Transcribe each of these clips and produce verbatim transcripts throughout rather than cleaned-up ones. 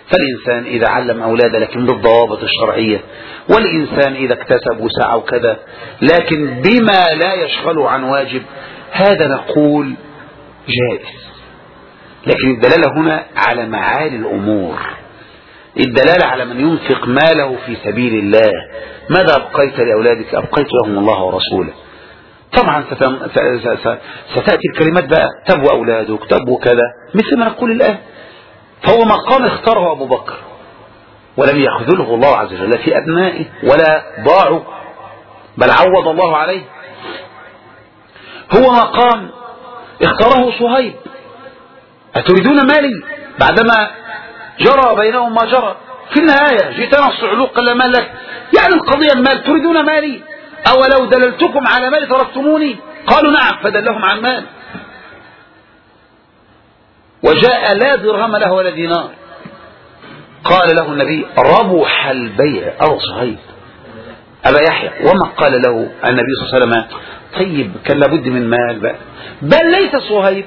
فالإنسان إذا علم أولاده لكن بالضوابط الشرعية، والإنسان إذا اكتسب وسعى وكذا لكن بما لا يشغله عن واجب، هذا نقول جائز. لكن الدلالة هنا على معالي الأمور، الدلالة على من ينفق ماله في سبيل الله. ماذا أبقيت لأولادك؟ أبقيت لهم الله ورسوله. طبعا ستأتي الكلمات بقى تبوا أولادك تبوا كذا مثل ما نقول الآن. فهو مقام اختاره أبو بكر ولم يخذله الله عز وجل في أبنائه ولا ضاعوا، بل عوض الله عليه. هو مقام اختاره صهيب، أتريدون مالي بعدما جرى بينهم ما جرى؟ في النهاية جئتنا الصعلوق قال ما لك، يعني القضية المال، تريدون مالي؟ أولو دللتكم على مال تركتموني؟ قالوا نعم، فدلهم عن مال. وجاء لا درهم له ولا دينار، قال له النبي ربح البيع أو صهيب أبا يحيى. وما قال له النبي صلى الله عليه وسلم طيب كان لابد من مال بقى. بل ليس صهيب،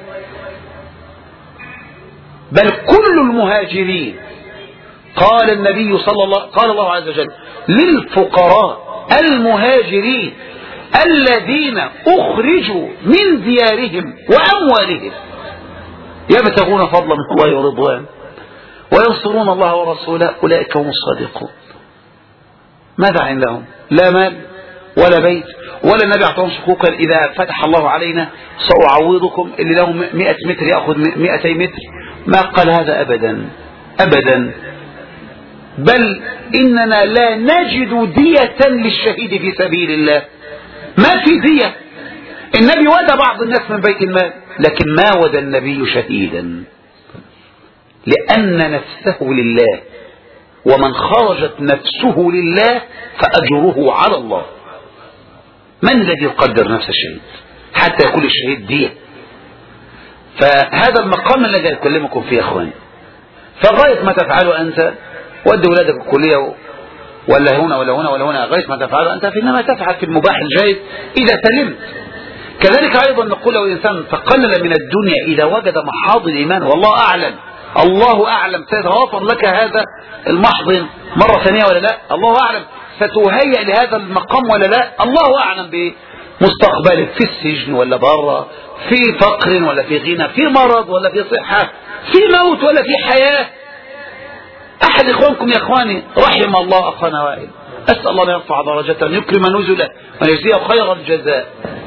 بل كل المهاجرين. قال النبي صلى الله قال الله عز وجل للفقراء المهاجرين الذين أخرجوا من ديارهم وأموالهم يبتغون فضلا من الله ورضوان وينصرون الله ورسوله أولئك هم الصادقون. ماذا عندهم؟ لا مال ولا بيت ولا النبي أعطاهم شكوكا إذا فتح الله علينا سأعوضكم، اللي له مئة متر يأخذ مئتي متر. ما قال هذا أبدا أبدا. بل إننا لا نجد دية للشهيد في سبيل الله، ما في دية. النبي ودى بعض الناس من بيت المال، لكن ما ودى النبي شهيدا، لأن نفسه لله، ومن خرجت نفسه لله فأجره على الله. من الذي يقدر نفس الشهيد حتى يكون الشهيد دية؟ فهذا المقام الذي أكلمكم فيه يا أخواني. فغاية ما تفعله أنت ودي ولادك الكلية ولا هنا ولا هنا ولا هنا، غاية ما تفعله أنت فإنما تفعل في المباح الجائز إذا سلمت. كذلك أيضا نقول لو الإنسان تقلل من الدنيا إذا وجد محاض الإيمان، والله أعلم الله أعلم سيتوافر لك هذا المحضن مرة ثانية ولا لا، الله أعلم ستهيئ لهذا المقام ولا لا، الله أعلم بمستقبلك في السجن ولا برا، في فقر ولا في غنى، في مرض ولا في صحة، في موت ولا في حياة. أحد إخوانكم يا إخواني رحم الله أخانا وائل، أسأل الله أن يرفع درجته وأن يكرم نزله وأن يجزيه خير الجزاء.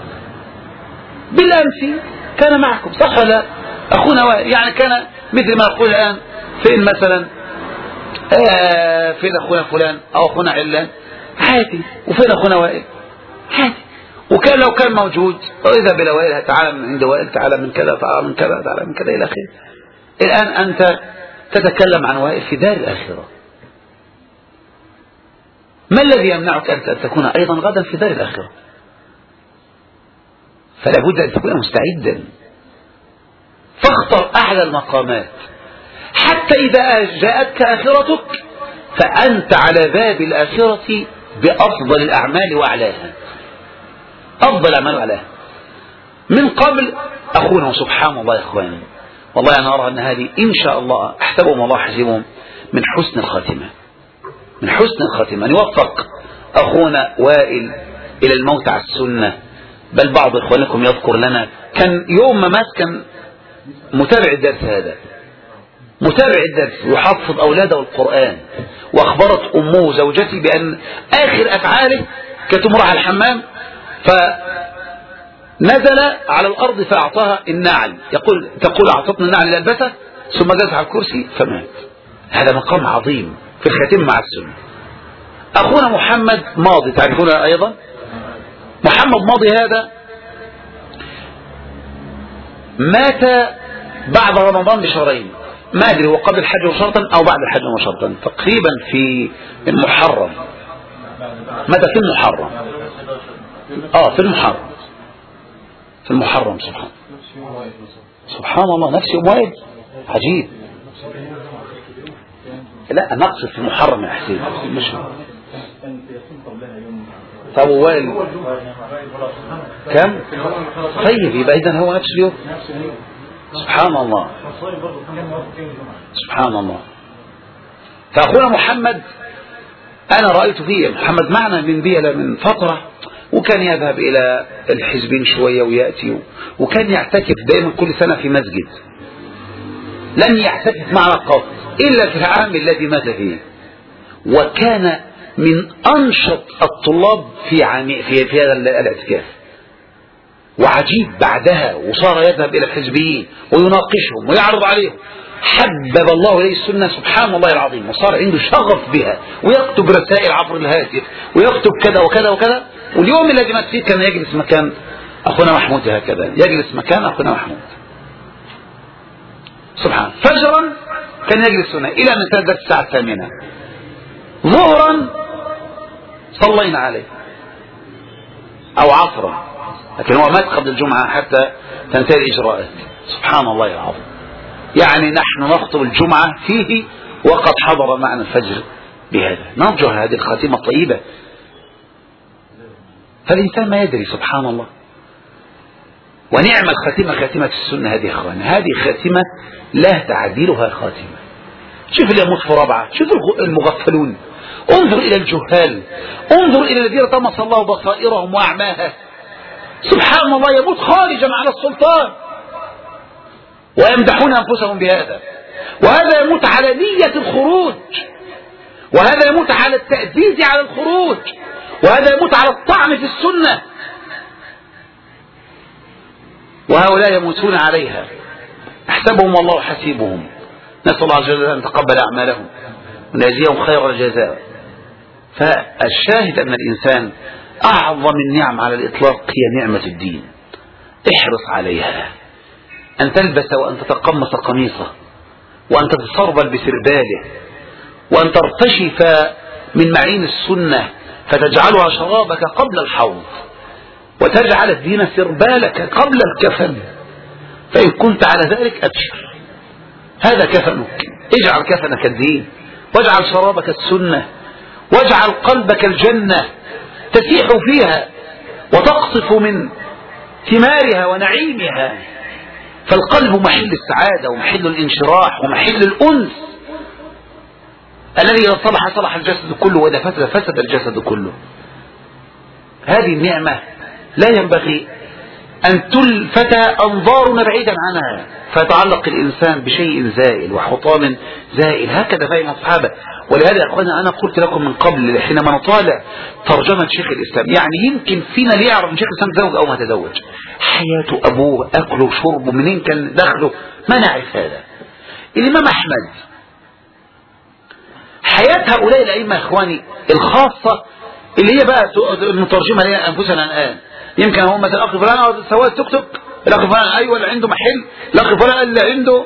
بالأمس كان معكم صح ولا أخونا وائل؟ يعني كان مثل ما أقول الآن فين مثلا آه فين أخونا فلان أو أخونا علان عادي، وفين أخونا وائل عادي. وكان لو كان موجود وإذا بلا وائل تعالى من عند وائل، تعالى من كذا، تعالى من كذا، تعالى من كذا إلى آخره. الآن أنت تتكلم عن وائل في دار الآخرة، ما الذي يمنعك أنت أن تكون أيضا غدا في دار الآخرة؟ فلا بد أن تكون مستعدا. فاختر أعلى المقامات حتى إذا جاءتك آخرتك فأنت على باب الآخرة بأفضل الأعمال وأعلاها، أفضل الأعمال وأعلاها. من قبل أخونا سبحان الله يا إخواني، والله أنا أرى أن هذه إن شاء الله أحسبهم الله حسبهم من حسن الخاتمة، من حسن الخاتمة أن يوفق أخونا وائل إلى الموت على السنة. بل بعض إخوانكم يذكر لنا كان يوم ما مات كان متابع الدرس، هذا متابع الدرس يحفظ أولاده القرآن، وأخبرت أمه زوجتي بأن آخر أفعاله كانت تمر على الحمام فنزل على الأرض فأعطاها النعل، يقول تقول أعطتني النعل لألبسه، ثم جلس على الكرسي فمات. هذا مقام عظيم في الختم مع السنة. أخونا محمد ماضي تعرفونه أيضا، محمد ماضي هذا مات بعد رمضان بشهرين، ما أدري هو قبل الحج مباشرة أو بعد الحج مباشرة، تقريبا في المحرم، مات في المحرم آه في المحرم في المحرم سبحان سبحان الله، نفس يوم وائل، عجيب. لا نقصد في المحرم يا حسين، مش طب وائل كم؟ طيب يبقى إذن هو نفس اليوم. سبحان الله سبحان الله. فأخونا محمد أنا رأيت فيه، محمد معنا من بيلة من فترة، وكان يذهب إلى الحزبين شوية ويأتي، وكان يعتكف دائما كل سنة في مسجد، لم يعتكف معنا قط إلا في العام الذي مات فيه. وكان من أنشط الطلاب في عام في, في هذا الاعتكاف. وعجيب بعدها وصار يذهب إلى الحزبيين ويناقشهم ويعرض عليهم. حبب الله إليه السنة سبحان الله العظيم، وصار عنده شغف بها، ويكتب رسائل عبر الهاتف ويكتب كذا وكذا وكذا. واليوم الذي مات فيه كان يجلس مكان أخونا محمود، هكذا يجلس مكان أخونا محمود سبحان. فجرا كان يجلس هنا إلى أن انتهت الساعة الثامنة. ظهرا صلينا عليه أو عصرا، لكن هو مات قبل الجمعة حتى تنتهي الإجراءات. سبحان الله العظيم. يعني نحن نخطب الجمعة فيه وقد حضر معنا الفجر بهذا. نرجو هذه الخاتمة الطيبة. فالإنسان ما يدري سبحان الله. ونعم الخاتمة خاتمة السنة هذه أخوان، هذه خاتمة لا تعديلها خاتمة. شوف اللي يموت في رابعة، شوف المغفلون، انظر إلى الجهال، انظر إلى الذين طمس الله بصائرهم وأعماها. سبحان الله، يموت خارجا على السلطان ويمدحون أنفسهم بهذا، وهذا يموت على نية الخروج، وهذا يموت على التأديد على الخروج، وهذا يموت على الطعن في السنة، وهؤلاء يموتون عليها. احسبهم والله حسيبهم. نسأل الله عز وجل أن تقبل أعمالهم ونجزيهم خير الجزاء. فالشاهد أن الإنسان أعظم النعم على الإطلاق هي نعمة الدين. احرص عليها، أن تلبس وأن تتقمص قميصه، وأن تتصربل بسرباله، وأن ترتشف من معين السنة فتجعلها شرابك قبل الحوض، وتجعل الدين سربالك قبل الكفن. فإن كنت على ذلك أبشر، هذا كفنك. اجعل كفنك الدين، واجعل شرابك السنة، واجعل قلبك الجنة تسيح فيها وتقطف من ثمارها ونعيمها. فالقلب محل السعادة ومحل الانشراح ومحل الأنس، الذي إذا صلح صلح الجسد كله، وإذا فسد فسد الجسد كله. هذه النعمة لا ينبغي أن تلفت أنظارنا بعيدا عنها، فيتعلق الإنسان بشيء زائل وحطام زائل. هكذا فهم الصحابة. ولهذا يا أخوانا أنا قلت لكم من قبل حينما نطالع ترجمة شيخ الإسلام، يعني يمكن فينا اللي يعرف ان شيخ الإسلام تزوج أو ما تزوج، حياته أبوه أكله وشربه منين كان دخله، ما نعرف هذا. الإمام أحمد، حياة هؤلاء الأئمة يا إخواني الخاصة اللي هي بقى المترجمة لنا أنفسنا الآن. يمكن هو مثلا الأخ فلان سواء توك توك، الأخ فلان أيوة اللي عنده محل، الأخ فلان اللي عنده،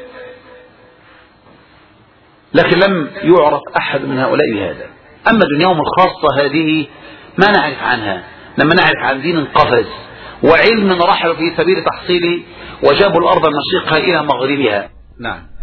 لكن لم يعرف أحد من هؤلاء بهذا. أما دنياهم الخاصة هذه ما نعرف عنها. لما نعرف عن دين قفز وعلم رحلوا في سبيل تحصيله وجابوا الأرض من مشرقها إلى مغربها. نعم.